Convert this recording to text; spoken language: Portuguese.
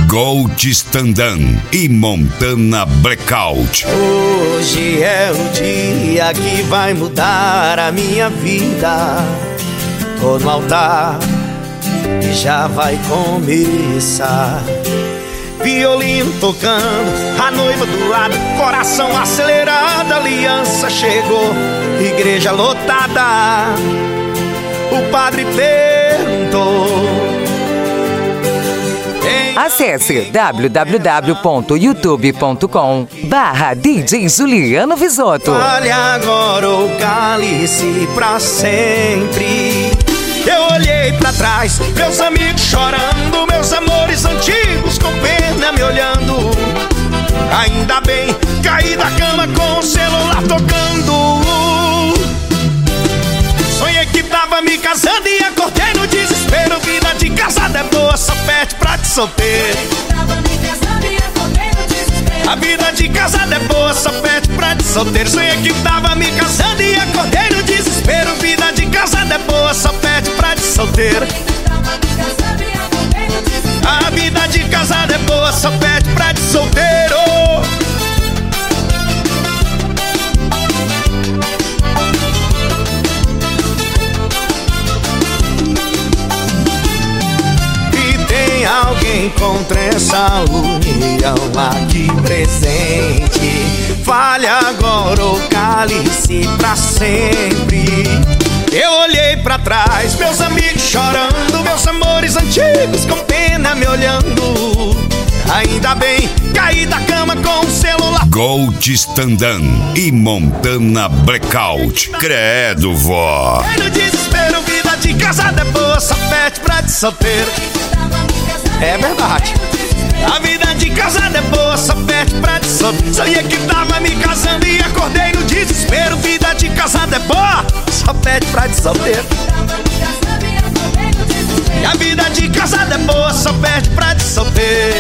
Gold Standan e Montana Blackout. Hoje é o dia que vai mudar a minha vida. Tô no altar e já vai começar. Violino tocando, a noiva do lado, coração acelerado, aliança chegou, igreja lotada. O padre perguntou. Acesse www.youtube.com/DJ Juliano Visotto. Olha agora o cálice pra sempre. Eu olhei pra trás, meus amigos chorando, meus amores antigos com pena me olhando. Ainda bem, caí da cama com o celular tocando. Sonhei que tava me casando e acordei no desespero. Vida de casada é boa, só pede pra de solteiro. A vida de casada é boa, só pede pra de solteiro. Sonhei que tava me casando e acordei no desespero. Vida de casada é boa, só pede pra de solteiro. A vida de casada é boa, só pede pra de solteiro. Alguém contra essa união aqui presente. Fale agora o cálice pra sempre. Eu olhei pra trás, meus amigos chorando, meus amores antigos com pena me olhando. Ainda bem, caí da cama com o celular. Gold Standan e Montana Blackout. Credo, vó. No desespero, vida de casada é boa, só pede pra de solteiro. É verdade. A vida de casada é boa, só pede pra de solteiro. Sonhei que tava me casando e acordei no desespero. Vida de casada é boa, só pede pra de solteiro. E a vida de casada é boa, só pede pra de solteiro.